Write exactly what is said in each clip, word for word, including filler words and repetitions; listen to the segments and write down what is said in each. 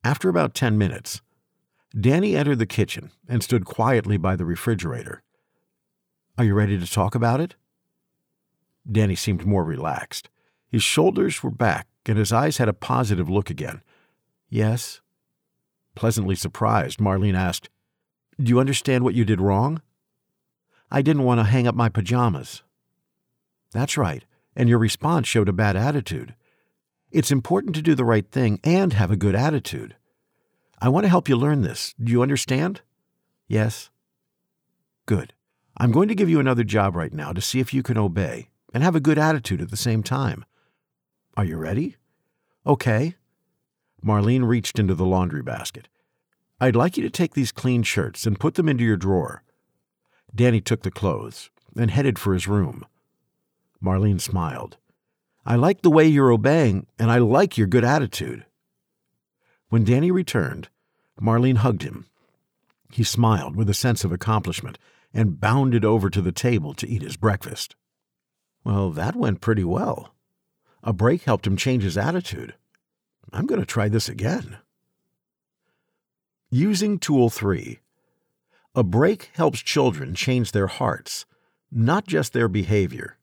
After about ten minutes, Danny entered the kitchen and stood quietly by the refrigerator. "Are you ready to talk about it?" Danny seemed more relaxed. His shoulders were back and his eyes had a positive look again. "Yes." Pleasantly surprised, Marlene asked, "Do you understand what you did wrong?" "I didn't want to hang up my pajamas." "That's right, and your response showed a bad attitude. It's important to do the right thing and have a good attitude. I want to help you learn this. Do you understand?" "Yes." "Good. I'm going to give you another job right now to see if you can obey and have a good attitude at the same time. Are you ready?" "Okay." Marlene reached into the laundry basket. "I'd like you to take these clean shirts and put them into your drawer." Danny took the clothes and headed for his room. Marlene smiled. "I like the way you're obeying, and I like your good attitude." When Danny returned, Marlene hugged him. He smiled with a sense of accomplishment and bounded over to the table to eat his breakfast. Well, that went pretty well. A break helped him change his attitude. I'm going to try this again. Using Tool three. A break helps children change their hearts, not just their behavior.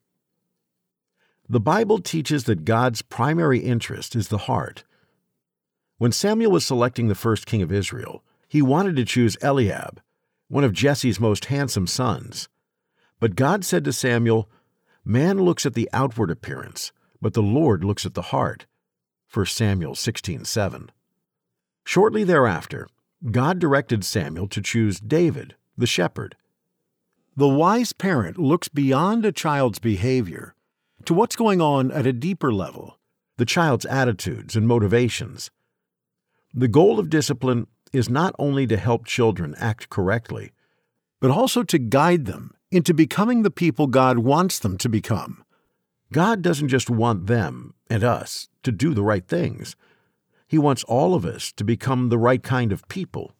The Bible teaches that God's primary interest is the heart. When Samuel was selecting the first king of Israel, he wanted to choose Eliab, one of Jesse's most handsome sons. But God said to Samuel, "Man looks at the outward appearance, but the Lord looks at the heart." First Samuel sixteen seven. Shortly thereafter, God directed Samuel to choose David, the shepherd. The wise parent looks beyond a child's behavior to what's going on at a deeper level, the child's attitudes and motivations. The goal of discipline is not only to help children act correctly, but also to guide them into becoming the people God wants them to become. God doesn't just want them and us to do the right things. He wants all of us to become the right kind of people.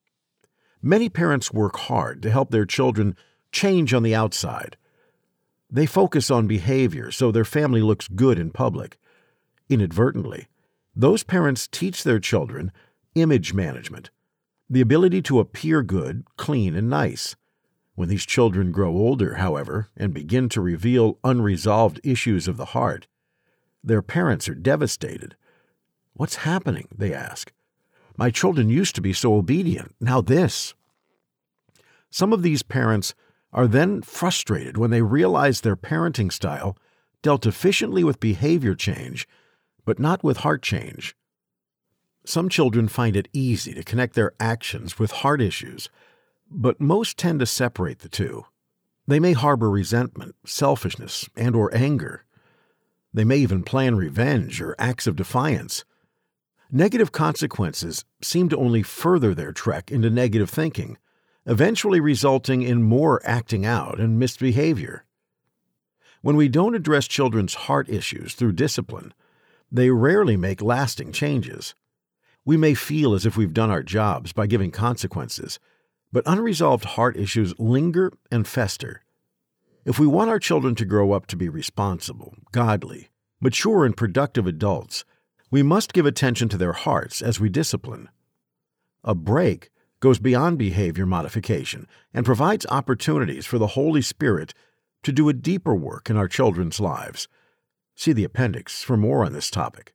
Many parents work hard to help their children change on the outside. They focus on behavior so their family looks good in public. Inadvertently, those parents teach their children image management, the ability to appear good, clean, and nice. When these children grow older, however, and begin to reveal unresolved issues of the heart, their parents are devastated. "What's happening?" they ask. "My children used to be so obedient. Now this." Some of these parents are then frustrated when they realize their parenting style dealt efficiently with behavior change, but not with heart change. Some children find it easy to connect their actions with heart issues, but most tend to separate the two. They may harbor resentment, selfishness, and or anger. They may even plan revenge or acts of defiance. Negative consequences seem to only further their trek into negative thinking, eventually resulting in more acting out and misbehavior. When we don't address children's heart issues through discipline, they rarely make lasting changes. We may feel as if we've done our jobs by giving consequences, but unresolved heart issues linger and fester. If we want our children to grow up to be responsible, godly, mature, and productive adults, we must give attention to their hearts as we discipline. A break goes beyond behavior modification and provides opportunities for the Holy Spirit to do a deeper work in our children's lives. See the appendix for more on this topic.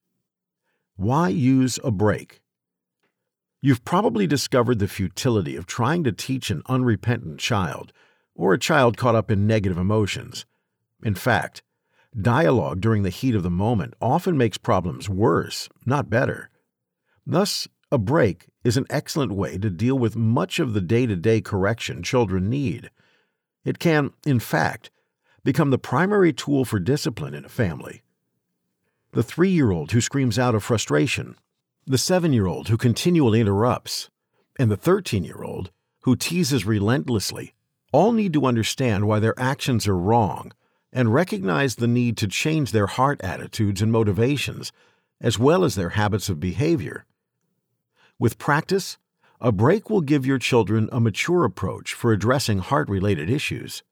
Why use a break? You've probably discovered the futility of trying to teach an unrepentant child or a child caught up in negative emotions. In fact, dialogue during the heat of the moment often makes problems worse, not better. Thus, a break is an excellent way to deal with much of the day-to-day correction children need. It can, in fact, become the primary tool for discipline in a family. The three-year-old who screams out of frustration, the seven-year-old who continually interrupts, and the thirteen-year-old who teases relentlessly all need to understand why their actions are wrong and recognize the need to change their heart attitudes and motivations, as well as their habits of behavior. With practice, a break will give your children a mature approach for addressing heart-related issues.